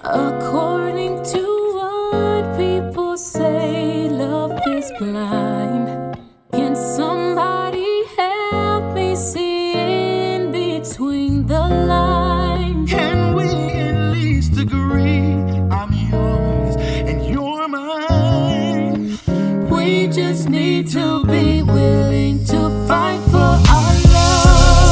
According to what people say, love is blind. Can somebody help me see in between the lines? Can we at least agree I'm yours and you're mine? We just need to be willing to fight for our love.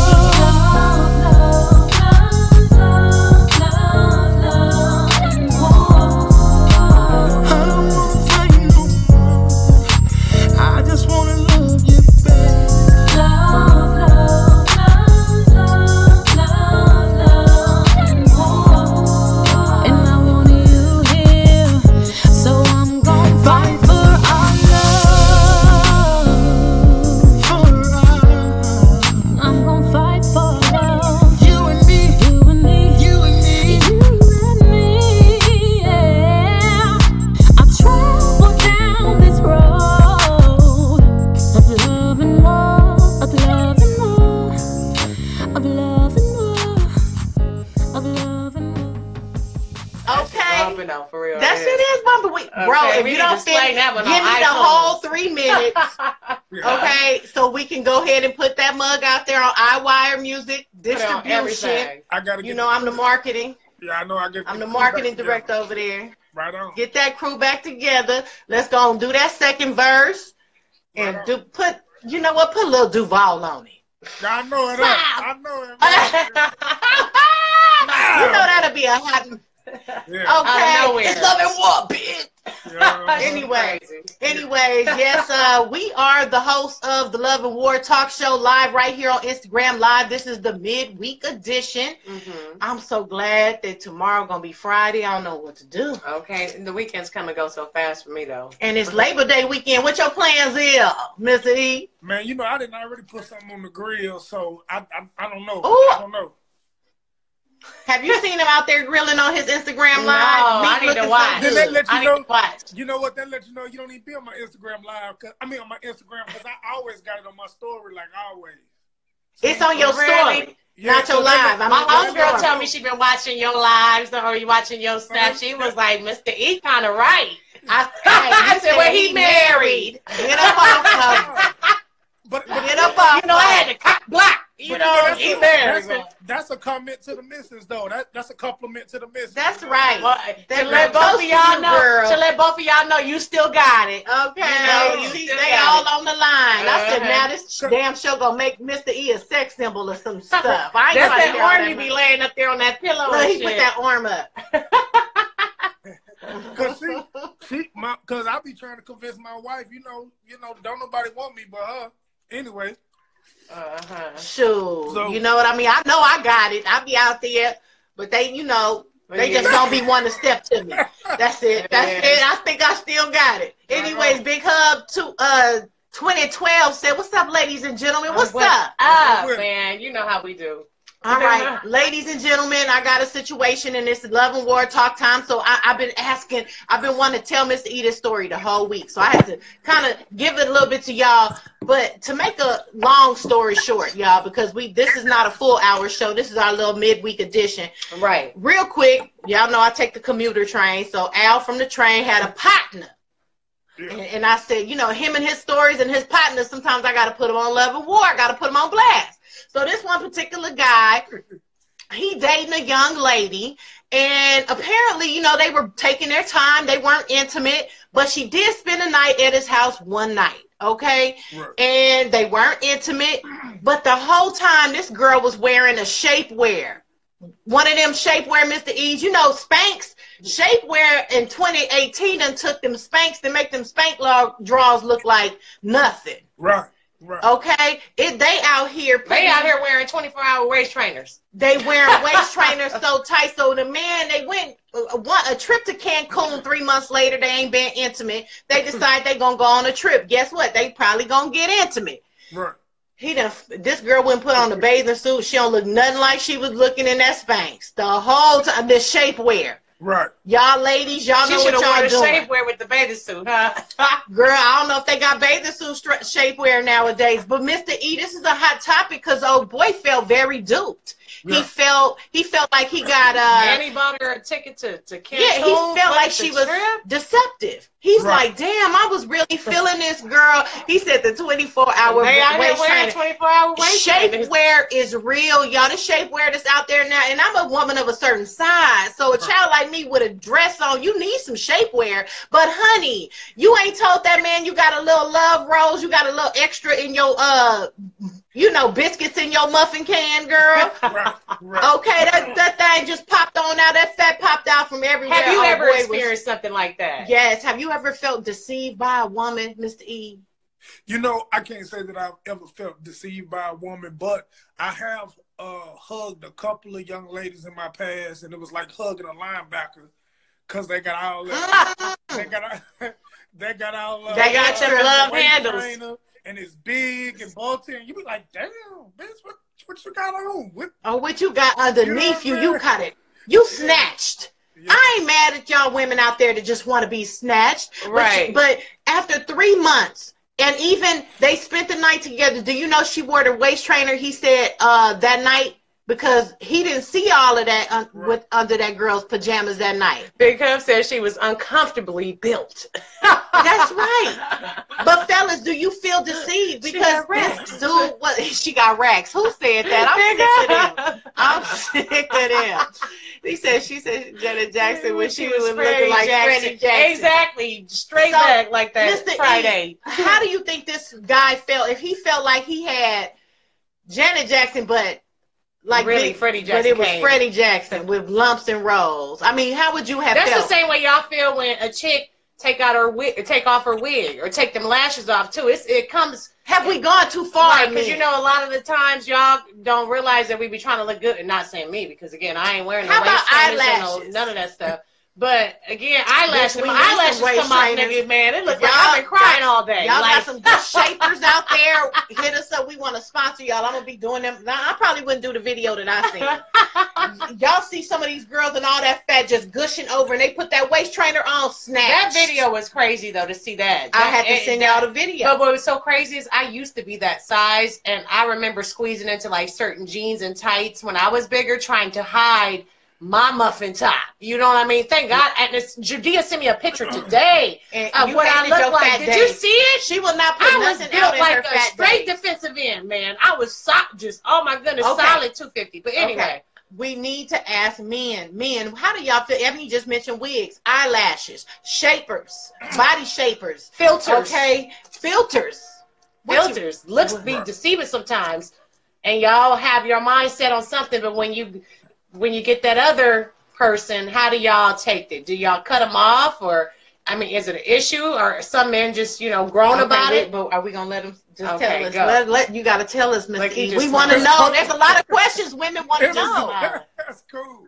We can go ahead and put that mug out there on iWire Music Distribution. I gotta get I'm the marketing. Yeah, I know. I'm the marketing director over there. Right on. Get that crew back together. Let's go and do that second verse. And put a little Duval on it. Yeah, I know it. I know it. You know that'll be a hot. Yeah. Okay. It's Love and War, bitch. Yeah, anyways, yes, we are the hosts of the Love and War Talk Show live right here on Instagram Live. This is the midweek edition. Mm-hmm. I'm so glad that tomorrow gonna be Friday. I don't know what to do. Okay, the weekend's come and go so fast for me though. And it's Labor Day weekend. What your plans is, Mr. E? Man, I didn't already put something on the grill, so I don't know. Ooh. I don't know. Have you seen him out there grilling on his Instagram Live? No, I need to watch. Then they let you know. Watch. You know what? They let you know you don't need to be on my Instagram Live. On my Instagram, because I always got it on my story, like always. So, it's on your story, not your live. My homegirl told me she been watching your lives or you watching your stuff. She was like, Mr. E kind of right. I said, well, he married. Get up off of But get up off. I had to cock block. He married. That's a comment to the missus, though. That's a compliment to the missus. That's right. Well, to let both of y'all know you still got it. Okay. They all on the line. I said, now this damn show gonna make Mr. E a sex symbol or some stuff. I ain't That's that arm you be laying up there on that pillow. Look, he put that arm up. Cause I be trying to convince my wife, don't nobody want me but her. Anyway. Sure. So, you know what I mean? I know I got it. I be out there, but they, they just don't be one to step to me. That's it. That's it. I think I still got it. Anyways, big hug to 2012 said, "What's up, ladies and gentlemen? What's up?" Man, you know how we do. All right, ladies and gentlemen, I got a situation in this Love and War Talk time. So I've been wanting to tell Mr. E this story the whole week. So I had to kind of give it a little bit to y'all. But to make a long story short, y'all, because this is not a full hour show. This is our little midweek edition. Right. Real quick, y'all know I take the commuter train. So Al from the train had a partner. Yeah. And I said, him and his stories and his partners, sometimes I got to put him on Love and War. I got to put him on blast. So this one particular guy, he dating a young lady, and apparently, they were taking their time. They weren't intimate, but she did spend a night at his house one night, okay? Right. And they weren't intimate, but the whole time this girl was wearing a shapewear. One of them shapewear, Mr. E's, Spanx. Shapewear in 2018 done took them Spanx to make them Spank draws look like nothing. Right. Right. Okay, they out here wearing 24-hour waist trainers. They wearing waist trainers so tight. So the man, they went a trip to Cancun 3 months later. They ain't been intimate. They decide they gonna go on a trip. Guess what? They probably gonna get intimate. Right. This girl wouldn't put on the bathing suit. She don't look nothing like she was looking in that Spanx the whole time. The shapewear. Right. Y'all ladies, y'all know what y'all doing. Shapewear with the bathing suit, huh? Girl, I don't know if they got bathing suit shapewear nowadays, but Mr. E, this is a hot topic because old boy felt very duped. Yeah. He felt like he got Manny butter her a ticket to Cancun. Yeah, he felt like she was deceptive. He's like, damn, I was really feeling this girl. He said the 24-hour waist training. 24-hour waist shapewear is real, y'all. The shapewear that's out there now, and I'm a woman of a certain size, so a child like me with a dress on, you need some shapewear. But honey, you ain't told that man you got a little love rose, you got a little extra in your biscuits in your muffin can, girl. Right. Okay, that thing just popped on out. That fat popped out from everywhere. Have you ever experienced something like that? Yes. Have you ever felt deceived by a woman, Mr. E? You know, I can't say that I've ever felt deceived by a woman, but I have hugged a couple of young ladies in my past, and it was like hugging a linebacker because they got all that. they got all. They got your love handles. And it's big and bulky, and you be like, damn, bitch, what you got on? What you got underneath you cut it. You snatched. Yeah. I ain't mad at y'all women out there that just want to be snatched. Right. But after 3 months, and even they spent the night together, do you know she wore the waist trainer, he said, that night? Because he didn't see all of that under that girl's pajamas that night. Big Huff said she was uncomfortably built. That's right. But fellas, do you feel deceived? Because this dude, she got racks. Who said that? I'm sick of them. She said Janet Jackson when she was looking like Freddie Jackson. Exactly. Straight back like that Mr. Friday. How do you think this guy felt? If he felt like he had Janet Jackson, but like really Freddie Jackson, but it was Freddie Jackson with lumps and rolls. I mean, how would you have felt? That's the same way y'all feel when a chick take off her wig or take them lashes off too. It comes. Have we gone too far? Because you know, a lot of the times y'all don't realize that we be trying to look good. And not saying me, because again, I ain't wearing how about eyelashes? None of that stuff. But again, eyelashes come out, nigga, man. It looks like I've been crying all day. Y'all got some good shapers out there. Hit us up. We want to sponsor y'all. I'm gonna be doing them. Now, I probably wouldn't do the video that I seen. Y'all see some of these girls and all that fat just gushing over, and they put that waist trainer on. Snatch. That video was crazy though to see that. I had to send y'all the video. But what was so crazy is I used to be that size, and I remember squeezing into like certain jeans and tights when I was bigger, trying to hide my muffin top. You know what I mean? Thank God. And Judea sent me a picture today of what I look like. Did you see it? She will not put nothing out in like her a fat straight days. Defensive end, man. I was just, oh my goodness, solid 250. But anyway. Okay. We need to ask men. Men, how do y'all feel? Ebony just mentioned wigs, eyelashes, shapers, body shapers. Filters. Okay? Filters. Filters. Looks be deceiving sometimes. And y'all have your mindset on something, but when you get that other person, how do y'all take it? Do y'all cut them off, or I mean, is it an issue, or some men just grown about it? But are we gonna let them just tell us? Let you gotta tell us, Miss E. We want to know. There's a lot of questions women want to know. That's cool.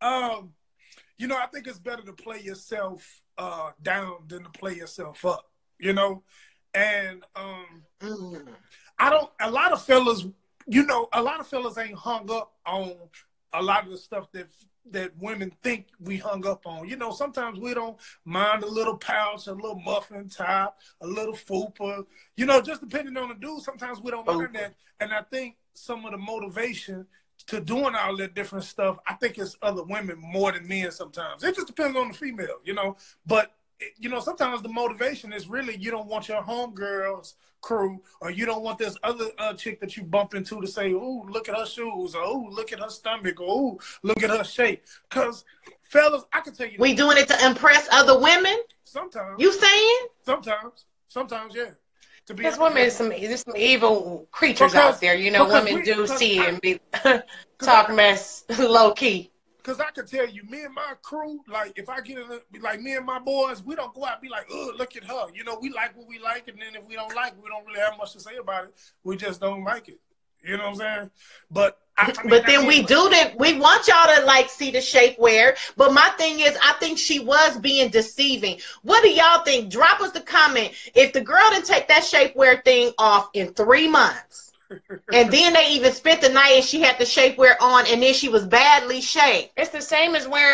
I think it's better to play yourself down than to play yourself up. And I don't. A lot of fellas ain't hung up on a lot of the stuff that women think we hung up on. Sometimes we don't mind a little pouch, a little muffin top, a little fupa. Just depending on the dude, sometimes we don't mind that. And I think some of the motivation to doing all that different stuff, I think it's other women more than men sometimes. It just depends on the female, But, sometimes the motivation is really you don't want your homegirls crew, or you don't want this other chick that you bump into to say, "Ooh, look at her shoes," or "Ooh, look at her stomach," or "Ooh, look at her shape." Because, fellas, I can tell you, we doing it to impress other women. Sometimes you saying? Sometimes, yeah. Because women, there's some evil creatures out there. Women do see and be talk mess low key. Because I can tell you, me and my crew, like, if I get in, like, me and my boys, we don't go out and be like, oh, look at her. We like what we like, and then if we don't like it, we don't really have much to say about it. We just don't like it. You know what I'm saying? But we do that. We want y'all to, see the shapewear. But my thing is, I think she was being deceiving. What do y'all think? Drop us the comment. If the girl didn't take that shapewear thing off in 3 months, and then they even spent the night and she had the shapewear on, and then she was badly shaped. It's the same as wearing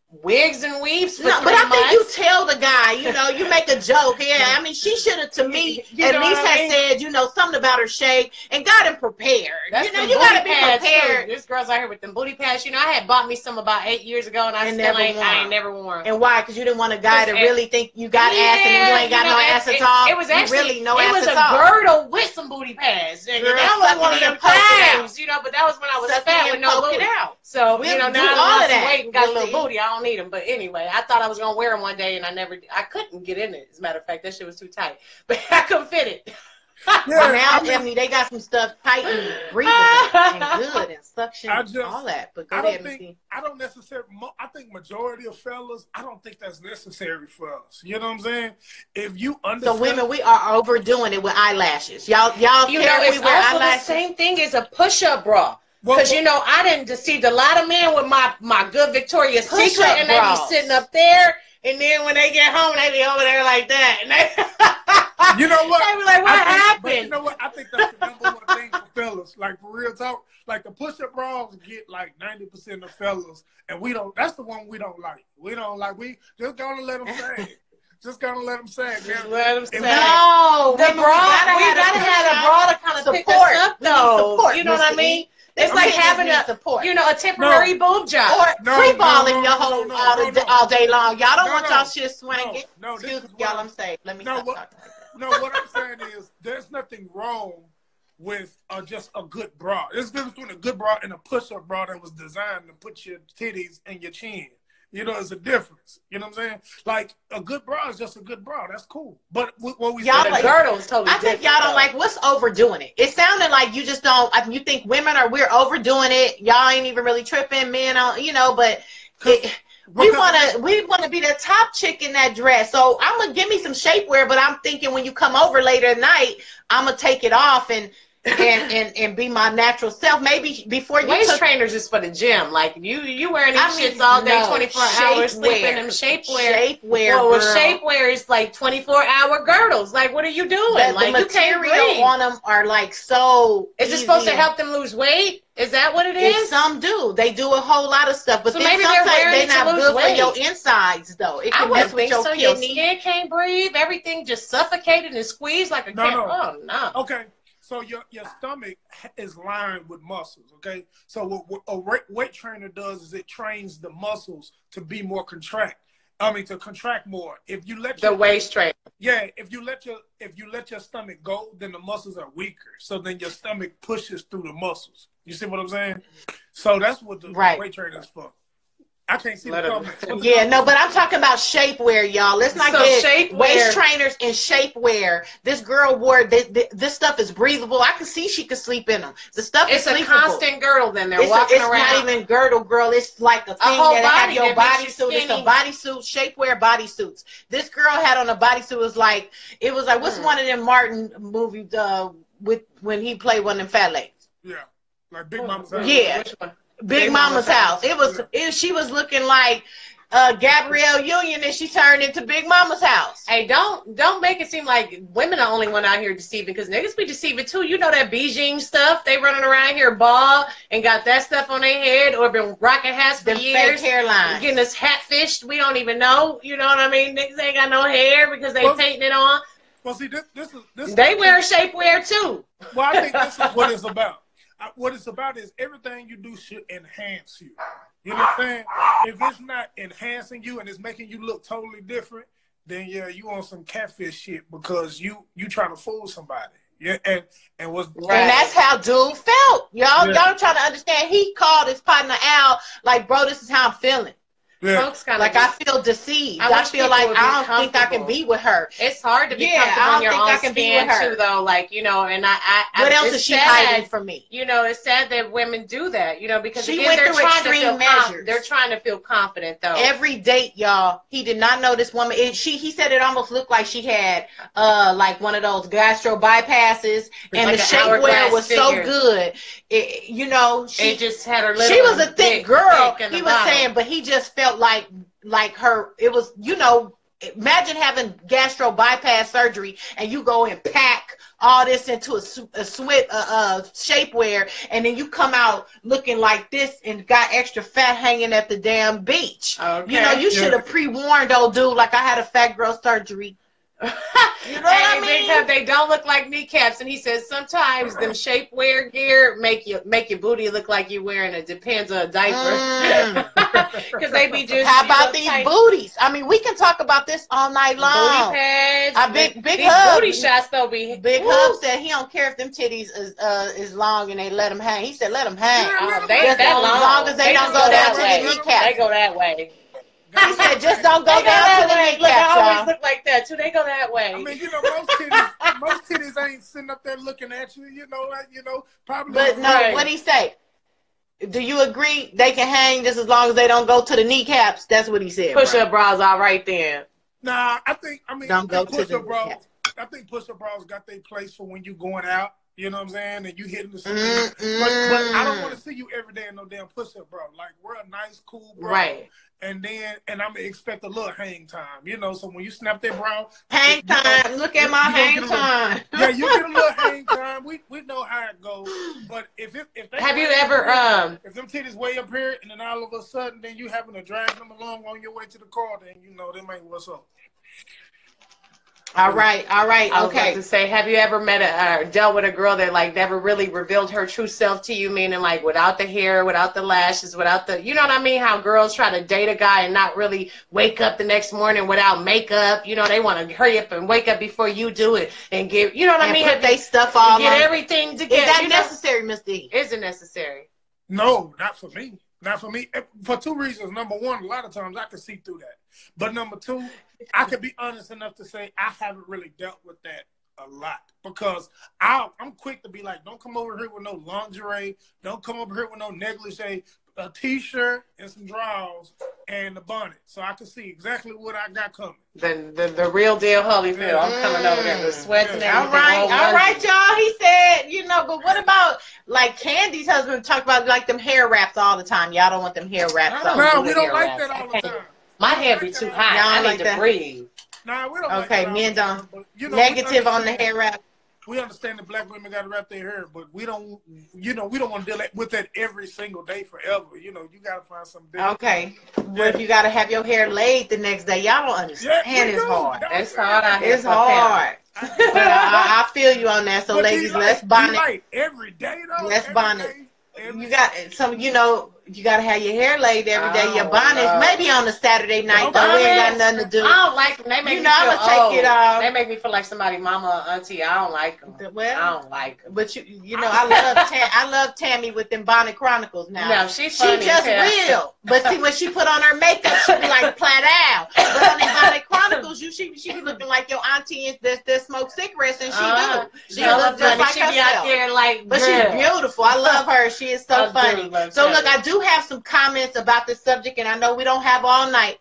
wigs and weaves. No, but I think you tell the guy, you know, you make a joke. Yeah, I mean, she should have, to me, at least have said, you know, something about her shape and got him prepared. You know, you got to be prepared. This girl's out here with them booty pads. You know, I had bought me some about 8 years ago, and I ain't never worn. And why? Because you didn't want a guy to really think you got ass and you ain't got no ass at all. It was actually really no ass at It all. was a girdle with some booty pads. And that was one of them times, you know, but that was when I was fat with no booty. So, you know, now I lost some weight and got a little booty. I don't need them. But anyway, I thought I was going to wear them one day, and I couldn't get in it. As a matter of fact, that shit was too tight. But I couldn't fit it. Well, now, I mean, they got some stuff tight and breathable and good and suction and all that. But go ahead, Miss. I don't necessarily, I think majority of fellas, I don't think that's necessary for us. You know what I'm saying? If you understand. So women, we are overdoing it with eyelashes. Y'all you know, it's we wear also eyelashes? the same thing as a push-up bra. Because, you know, I done deceived a lot of men with my good Victoria's Secret, and they be sitting up there, and then when they get home, they be over there like that. And they, you know what? They be like, what happened? But you know what? I think that's the number one thing for fellas. Like, for real talk, like the push-up bras get like 90% of fellas, and we don't, that's the one we don't like. We don't like, we just gonna let them say. Just gonna let them say it. Let them say no, the bra, we gotta have a bra to kind of pick us up, though. You know what I mean? It's like having a temporary boob job. Or free balling your whole all day long. Y'all don't want y'all shit swinging. Excuse me, y'all, I'm saying. Let me stop talking like that. No, what I'm saying is there's nothing wrong with just a good bra. There's a difference between a good bra and a push-up bra that was designed to put your titties in your chin. You know, there's a difference. You know what I'm saying? Like, a good bra is just a good bra. That's cool. But what we y'all say, like, girdle is totally I think y'all don't like, what's overdoing it? It sounded like you just don't, you think women we're overdoing it. Y'all ain't even really tripping, men, you know, but we want to be the top chick in that dress. So I'm going to give me some shapewear, but I'm thinking when you come over later at night, I'm going to take it off and be my natural self. Maybe before you waist trainers is for the gym. Like you wearing these shits all day, 24 hours, sleeping in shapewear. Well, shapewear is like 24-hour girdles. Like, what are you doing? Like, the you can't material on them are like so. Is it supposed to help them lose weight? Is that what it is? Some do. They do a whole lot of stuff, but so then maybe they're not good for your insides, though. It can mess with your kidney. Your skin can't breathe. Everything just suffocated and squeezed like a cat. Oh no. Okay. So your stomach is lined with muscles, okay? So what a weight trainer does is it trains the muscles to be more to contract more. If you let the waist trainer. Yeah, if you let your stomach go, then the muscles are weaker. So then your stomach pushes through the muscles. You see what I'm saying? So that's what the weight trainer is for. I can't see the comments. Yeah, no, but I'm talking about shapewear, y'all. Let's not get waist trainers and shapewear. This girl wore this stuff is breathable. I can see she could sleep in them. The stuff is sleepable. It's a constant girdle. Then they're walking around. It's not even girdle, girl. It's like a thing that have your bodysuit. It's a bodysuit, shapewear bodysuits. This girl had on a bodysuit. It was like what's one of them Martin movies with when he played one of them fat ladies? Yeah, like Big Mama's House. Yeah. Which one? Big Mama's House. She was looking like Gabrielle Union, and she turned into Big Mama's House. Hey, don't make it seem like women are the only one out here deceiving, because niggas be deceiving too. You know that Beijing stuff? They running around here bald and got that stuff on their head, or been rocking hats for years. Fake hairlines. Getting us hat fished. We don't even know. You know what I mean? Niggas ain't got no hair because they painting it on. Well, see, this they wear shapewear too. Well, I think this is what it's about. What it's about is everything you do should enhance you. You know what I'm saying? If it's not enhancing you and it's making you look totally different, then yeah, you on some catfish shit because you trying to fool somebody. Yeah, and that's how dude felt. Y'all trying to understand. He called his partner out like, bro, this is how I'm feeling. Yeah. Folks kinda like I feel deceived. I feel like I don't think I can be with her. It's hard to be comfortable in your own skin too, though. Like, you know, and what else is she hiding from me? You know, it's sad that women do that. You know, because she went through extreme measures. They're trying to feel confident, though. Every date, y'all, he did not know this woman. He said it almost looked like she had like one of those gastro bypasses, and like the shapewear was so good. You know, she just had her. She was a thick girl. He was saying, but he just felt like her, it was, you know, imagine having gastro bypass surgery and you go and pack all this into a shapewear, and then you come out looking like this and got extra fat hanging at the damn beach. Okay. You know, you should have pre-warned old dude like I had a fat girl surgery. You know what I mean? Because they don't look like kneecaps, and he says sometimes them shapewear gear make your booty look like you're wearing a Depends on a diaper. Because they be just. How about these booties? I mean, we can talk about this all night long. Booty pads. Big these Hub. booty shots though be. Big Hub said he don't care if them titties is long and they let them hang. He said let them hang. They just that as long. long as they don't go down to the kneecap. They go that way. He said just don't go down to the kneecap. Look, I always look like that too. They go that way. I mean, you know, most titties ain't sitting up there looking at you. You know, probably. But no, what he say? Do you agree they can hang just as long as they don't go to the kneecaps? That's what he said. Push-up bras all right then. Nah, I don't go to push-up the bras. I think push-up bras got their place for when you going out. You know what I'm saying? And you hitting the ceiling. But I don't want to see you every day in no damn push-up bra. Like, we're a nice, cool bra. Right. And I'm going to expect a little hang time. You know, so when you snap that bra. Hang time. Look at my hang time. Yeah, you get a little hang time. We know how it goes. But if they have you ever if them titties way up here and then all of a sudden then you having to drag them along on your way to the car, then you know them ain't what's up. All right. I was Okay. about to say, have you ever met dealt with a girl that like never really revealed her true self to you? Meaning like without the hair, without the lashes, without the, you know what I mean? How girls try to date a guy and not really wake up the next morning without makeup. You know, they want to hurry up and wake up before you do it and get, you know what I mean? Put they stuff all get on. everything together. Is that necessary, Miss D? Is it necessary? No, not for me. Not for me. For two reasons. Number one, a lot of times I can see through that. But number two, I could be honest enough to say I haven't really dealt with that a lot. Because I'm quick to be like, don't come over here with no lingerie. Don't come over here with no negligee. A T-shirt and some drawers and a bonnet. So I can see exactly what I got coming. The real deal Holyfield. I'm coming over there with sweats and everything. All right, y'all. He said, you know, but what about like Candy's husband talk about like them hair wraps all the time? Y'all don't want them hair wraps. No, we don't like that all the time. My hair be too high. I need to breathe. Nah, we don't like that. Okay, men don't. But, you know, negative on the hair wrap. We understand that black women got to wrap their hair, but we don't, we don't want to deal with that every single day forever. You know, you got to find something different. Okay. What if you got to have your hair laid the next day? Y'all don't understand. It's hard. It's hard out here. It's hard. I feel you on that. So, but ladies, let's bonnet. Like every day, though. Let's bonnet. You got some, you know, you got to have your hair laid every day. Your bonnets, maybe on a Saturday night, though. We ain't got nothing to do. I don't like them. They make me feel I'm gonna take it off. They make me feel like somebody mama or auntie. I don't like them. Well, I don't like them. But you know, I love Tammy with them Bonnet Chronicles now. No, she's funny. She just real. But see, when she put on her makeup, she be like flat out. But on the Bonnet Chronicles, she be looking like your auntie that smoke cigarettes, and she do. She looks just like she be out there like, but she's beautiful. I love her. She is so funny. So look, I do have some comments about this subject, and I know we don't have all night.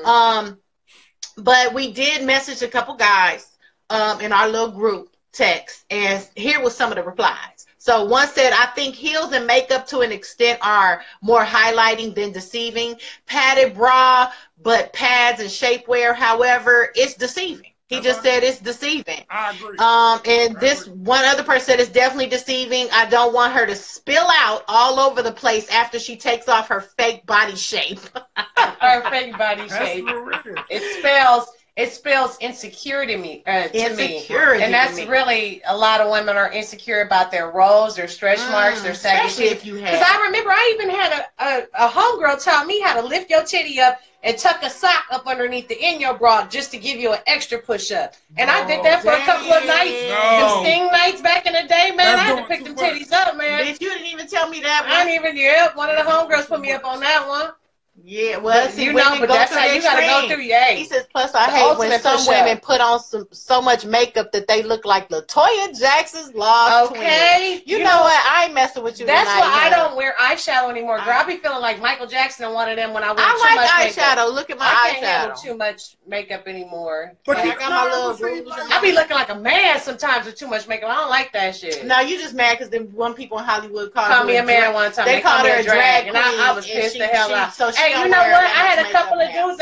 But we did message a couple guys in our little group text, and here was some of the replies. So one said, I think heels and makeup to an extent are more highlighting than deceiving. Padded bra, but pads and shapewear, however, it's deceiving. He just said it's deceiving. I agree. And this one other person said it's definitely deceiving. I don't want her to spill out all over the place after she takes off her fake body shape. Her fake body shape. It spells insecurity to me. And that's really, a lot of women are insecure about their rolls, their stretch marks, their saggy shit. Because I remember I even had a homegirl tell me how to lift your titty up and tuck a sock up underneath the in-your bra just to give you an extra push-up. And I did that for a couple of nights. Them sting nights back in the day, man. I had to pick them titties up, man. Bitch, you didn't even tell me that one. I didn't even, one of the homegirls put me up on that one. Yeah, well, see, you know, but that's how you gotta go through your age. He says, plus I hate when some women put on so much makeup that they look like LaToya Jackson's lost twin. You know what? I ain't messing with you That's tonight, why I don't wear eyeshadow anymore, girl. I be feeling like Michael Jackson and one of them when I wear too much eyeshadow. Makeup. Look at my eyeshadow. I can't handle too much makeup anymore. But I got my little grooves. I be looking like a man sometimes with too much makeup. I don't like that shit. No, you just mad because then one people in Hollywood called me a man one time. They called her a drag, and I was pissed the hell out. So hey, you know what? I had a couple of dudes out here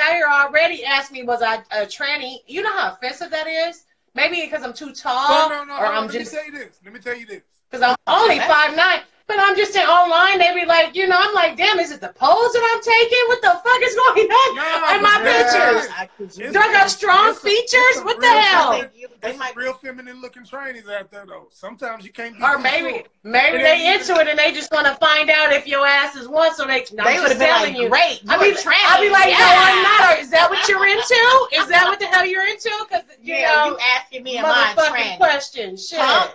already asked me, was I a tranny? You know how offensive that is? Maybe because I'm too tall, No. or I'm Let just me tell you this. because I'm only 5'9". But I'm just saying online, they be like, you know, I'm like, damn, is it the pose that I'm taking? What the fuck is going on in my pictures? Do I got strong features? What the hell? They might real feminine looking trainees out there though. Sometimes you can't be Or too maybe sure. they into it and they just want to find out if your ass is one, so they would have been like, great. I'll be like, no, I'm not. Or, is that what you're into? Is that what the hell you're into? Because you know, you asking me, am I a motherfucking tranny? question. Shit. Huh?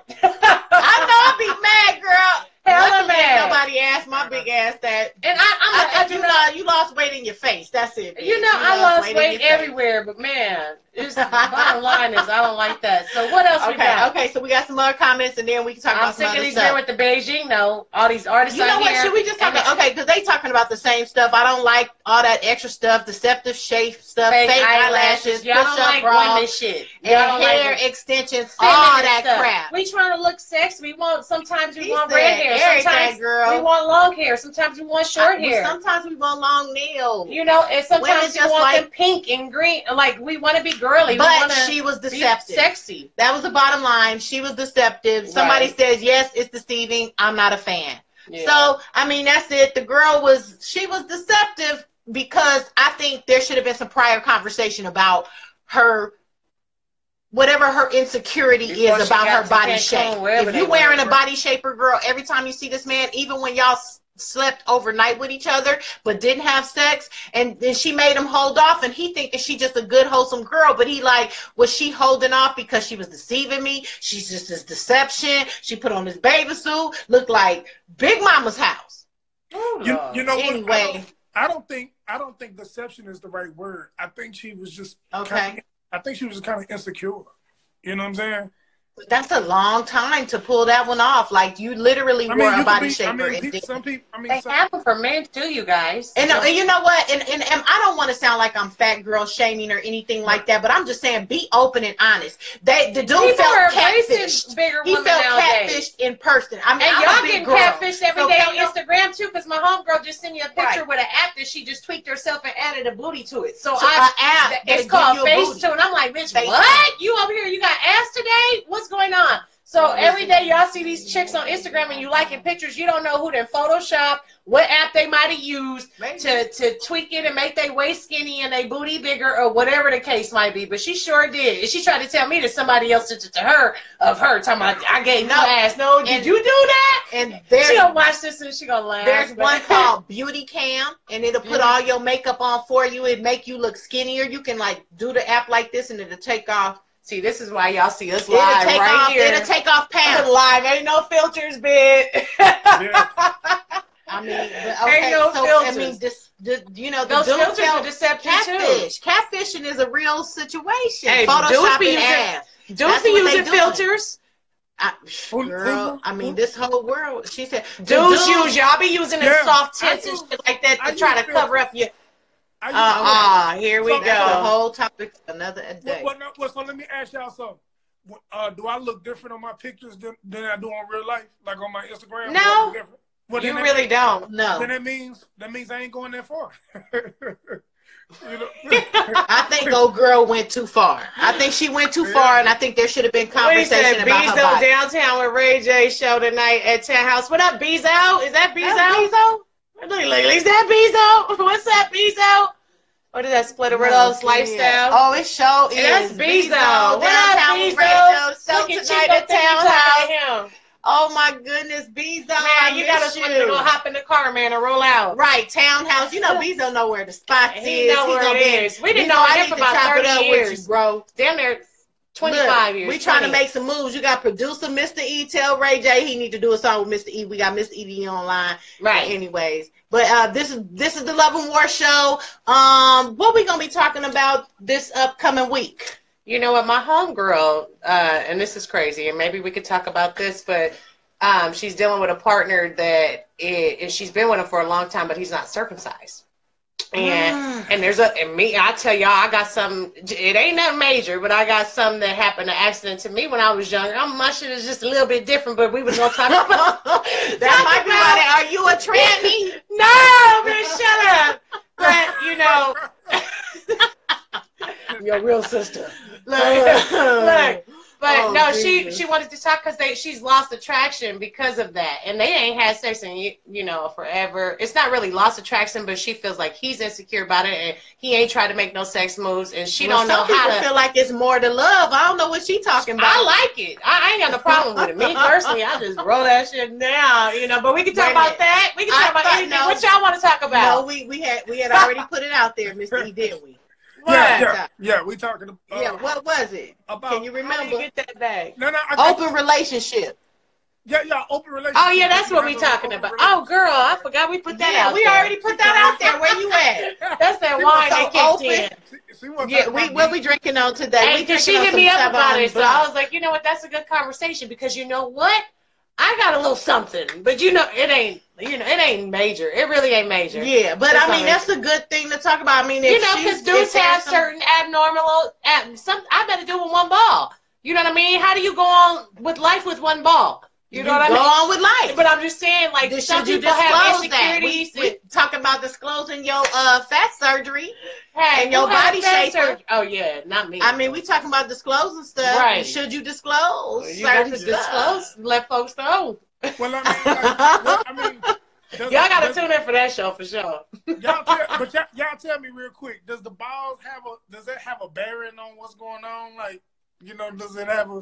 I know I'd be mad, girl. Hella Luckily, mad. Nobody asked my big ass that. And I think you lost weight in your face. That's it. You know, I lost weight everywhere, but man, it's bottom line is I don't like that. So what else we got? Okay, so we got some more comments, and then we can talk I'm about some sick of other these stuff. men with the Beijing though. All these artists You know out what? here. Should we just talk about, okay, because they talking about the same stuff. I don't like all that extra stuff, deceptive shape stuff, fake eyelashes, Y'all don't like women shit. and Y'all don't hair like extensions, all feminine that stuff. crap. We trying to look sexy. Sometimes we He want said red hair. everything, Sometimes girl. we want long hair. Sometimes we want short hair. Sometimes we want long nails. You know, and Women sometimes you just want like- them pink and green. Like we want to be girly. But we want to she was be deceptive. sexy. That was the bottom line. She was deceptive. Somebody Right. says, yes, it's deceiving. I'm not a fan. Yeah. So, I mean, that's it. The girl was deceptive because I think there should have been some prior conversation about her, whatever her insecurity Before is she about got her to body Cancun, shape. wherever If they you wearing a went. body shaper, girl, every time you see this man, even when y'all slept overnight with each other but didn't have sex, and then she made him hold off, and he think that she just a good wholesome girl, but he like, was she holding off because she was deceiving me? She's just this deception. She put on this bathing suit, looked like Big Mama's house. You know Anyway. what? I don't think deception is the right word. I think she was just Okay. I think she was just kind of insecure. You know what I'm saying? That's a long time to pull that one off. Like, you literally wore a body shaper. Some people. They have them for men too, you guys. And you know what? And I don't want to sound like I'm fat girl shaming or anything like that, but I'm just saying, be open and honest. The dude People felt are catfished. bigger He women felt nowadays. catfished in person. I mean, And I'm y'all a big getting girl. catfished every So day can on y'all- Instagram too, because my homegirl just sent me a picture Right. with an app that she just tweaked herself and added a booty to it. So So an app it's that'll called give you a booty. Face2, and I'm like, bitch, Face2. what? You over here? You got ass today? What's going on? So every day y'all see these chicks on Instagram and you liking pictures, you don't know who done Photoshop, what app they might have used to tweak it and make their waist skinny and their booty bigger or whatever the case might be. But she sure did. And she tried to tell me that somebody else did it to her of her talking about, I gave no ass. No, did you do that? And She gonna watch this and she gonna laugh. there's one called Beauty Cam, and it'll put all your makeup on for you. It make you look skinnier. You can like do the app like this, and it'll take off. See, this is why y'all see us live right here. It'll take off pants. Live. Ain't no filters, bitch. I mean, Ain't no filters. You know, Those dude filters felt are deception catfish. Catfishing is a real situation. Hey, dudes be Photoshopping using- ass. Dudes That's be what they using doing. filters. Girl, I mean, this whole world. She said, Dudes use y'all be using them Yeah, soft tints and I shit like that I to try use to cover up your. Here we So- go. That's the whole topic for another day. So let me ask y'all something. Do I look different on my pictures than I do on real life, like on my Instagram? No. Do I look different? Well, You then that really means- don't. No. Then that means I ain't going that far. You know? I think old girl went too far. I think she went too far, and I think there should have been What he said, conversation about her Bezo body. downtown with Ray J show tonight at Townhouse. What up, Bezo? Is that Bezo? Is that Bezo? What's up, Bezo? What is that? Splitterello's lifestyle? Oh, it show is That's Bezo. Downtown What up, with Bezo? Radio show Look at tonight Chico at think you talking Townhouse. to him. Oh my goodness, Bezo, Man, you gotta go hop in the car, man, and roll out. Right, Townhouse. You know, Bezo know where the spots He is. know where gonna it be- is. We didn't Bezo, know I him need for to about chop it 30 up with years. you, bro. Damn near 25 years. We trying to 20. make some moves. You got producer Mr. E. Tell Ray J he need to do a song with Mr. E. We got Mr. E online. Right. Anyways, but this is the Love and War show. What we gonna be talking about this upcoming week? You know what, my homegirl, and this is crazy, and maybe we could talk about this, but she's dealing with a partner that and she's been with him for a long time, but he's not circumcised. And I tell y'all, I got something. It ain't nothing major, but I got something that happened, an accident to me when I was younger. My shit is just a little bit different, but we was gonna talk about That might be why are you a tranny? No, man, shut up. But you know, Your real sister. Look. But Oh, no, Jesus. she wanted to talk because she's lost attraction because of that, and they ain't had sex in forever. It's not really lost attraction, but she feels like he's insecure about it, and he ain't tried to make no sex moves, and she don't know some how people to. feel like it's more to love. I don't know what she talking about. I like it. I ain't got no problem with it. Me personally, I just roll that shit down, But we can talk Wait a about minute. that. We can talk about anything. no. What y'all want to talk No, about? we had already put it out there, Mr. E, didn't we? Yeah. We talking about. Yeah, what was it? About, Can you How do remember? you get that back? No, I got Open relationship. Yeah, open relationship. Oh yeah, that's what we talking about. Oh girl, I forgot we put that out. We there. already put that out there. Where you at? That's that She wine was that so kicked open. in. Yeah, what we drinking on today? Hey, We because she drinking on hit me some up about Sauvignon it, so Blanc. I was like, you know what, that's a good conversation because you know what, I got a little something, but it ain't major. It really ain't major. Yeah, but It's I mean not that's a good thing to talk about. I mean, if because dudes have certain abnormal. I better do with one ball. You know what I mean? How do you go on with life with one ball? You know what I go mean? on with life. But I'm just saying, like, some Should you people have disclose that? insecurities. We talking about disclosing your fat surgery. Hey, and your who had body fat shape. surgery? Oh yeah, not me. I mean, we talking about disclosing stuff. Right. Should you disclose? You got to certain stuff? disclose, let folks know. Well, I mean, Y'all got to tune in for that show for sure. Y'all tell me real quick. Does the balls does it have a bearing on what's going on? Like, does it have a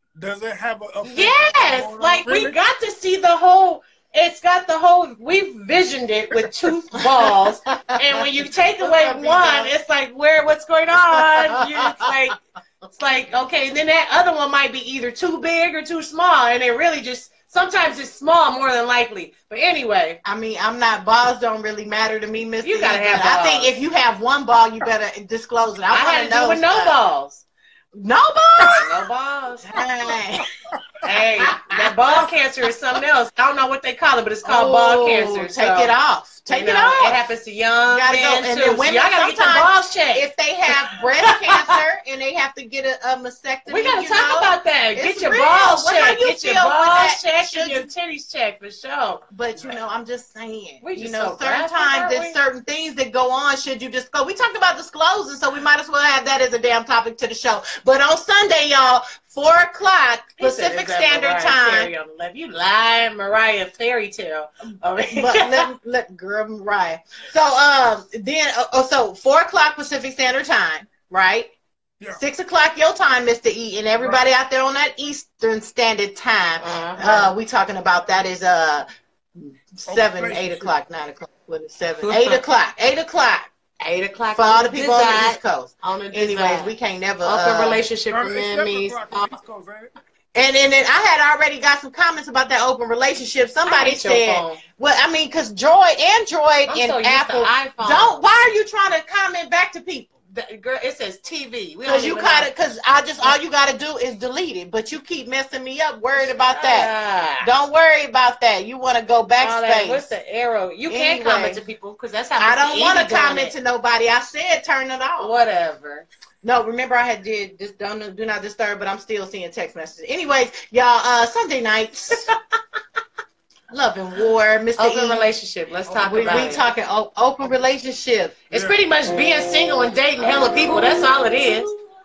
effect Yes, on like really? we got to see the whole. It's got the whole. We visioned it with two balls, and when you take away one, it's like what's going on? It's like okay, and then that other one might be either too big or too small, and it really just sometimes it's small more than likely. But anyway, I mean, balls don't really matter to me, Mr. You gotta E, have but I balls. think if you have one ball, you better disclose it. I had to do with no balls. No balls. No balls. Dang. Hey, that ball cancer is something else. I don't know what they call it, but it's called ball cancer. Take it off. Take it off. It happens to young Gotta men go. And too. then So women y'all gotta get your sometimes, balls checked. If they have breast cancer and they have to get a mastectomy, We gotta talk about that. it's Get your real. balls How checked. you Get your feel with balls that? checked Should and your you- titties checked for sure. But I'm just saying, We just certain so graphic, times aren't there's we? certain things that go on. Should you disclose? We talked about disclosing, so we might as well have that as a damn topic to the show. But on Sunday, y'all, 4:00 Pacific Standard Time. On the left. You lying, Mariah fairy tale. But let girl Mariah. So so 4:00 Pacific Standard Time, right? Yeah. 6:00 your time, Mr. E, and everybody out there on that Eastern Standard Time. We talking about that is 7, 8 o'clock, 9 o'clock, 7, 8 o'clock, 8 o'clock. 8 o'clock For all the people on the East Coast. On the Anyways, we can't never open relationship for It's men 7 means. o'clock on the East Coast, ain't it? And then I had already got some comments about that open relationship. Somebody said, well, I mean, because Android I'm and so used to Apple, iPhone. why are you trying to comment back to people? Girl, it says TV. Because all you got to do is delete it. But you keep messing me up, worried about that. Don't worry about that. You want to go backspace. What's the arrow? You can't comment to people because that's how I don't want to doing comment it. to nobody. I said turn it off. Whatever. No, remember I had did this do not disturb, but I'm still seeing text messages. Anyways, y'all, Sunday nights, Love and War, Mr. Open E. relationship. Let's talk We about it. talking open relationship. It's pretty much being single and dating hella people. That's all it is.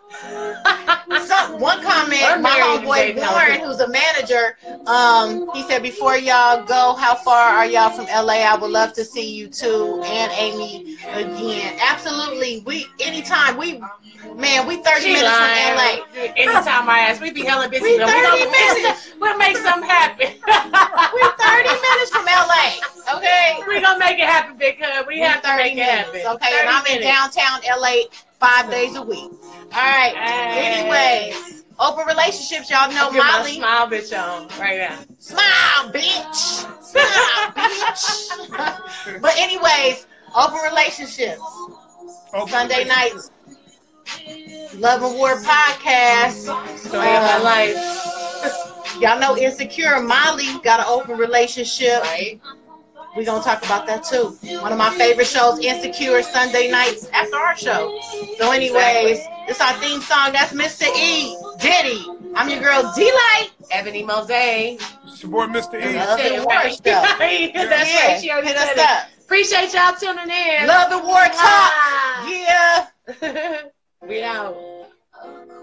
One comment, Or my married and homeboy dating other Warren, people. who's a manager, he said, before y'all go, how far are y'all from LA? I would love to see you too and Amy again. Absolutely. Anytime. We 30 minutes lying. from LA. Anytime I ask, we be hella busy. We but 30 minutes. We'll make something happen. We're 30 minutes from LA. Okay? We're going to make it happen, Big Hub. We have to 30 make it happen. minutes. Okay, and I'm in downtown LA 5 days a week. All right. Hey. Anyways, open relationships, y'all know Get my Molly. smile bitch on right now. Smile, bitch. Smile, bitch. But anyways, open relationships. Sunday nights. Love and War podcast. Story of my life. Y'all know Insecure. Molly got an open relationship. Right? We're going to talk about that too. One of my favorite shows, Insecure, Sunday nights after our show. So anyways, this our theme song. That's Mr. E. Diddy. I'm your girl, D-Light. Ebony Mosaic. It's your boy, Mr. E. Love and War Right. stuff. That's right. She already Hit said us it. up. Appreciate y'all tuning in. Love and War talk. Ah. Yeah. We out.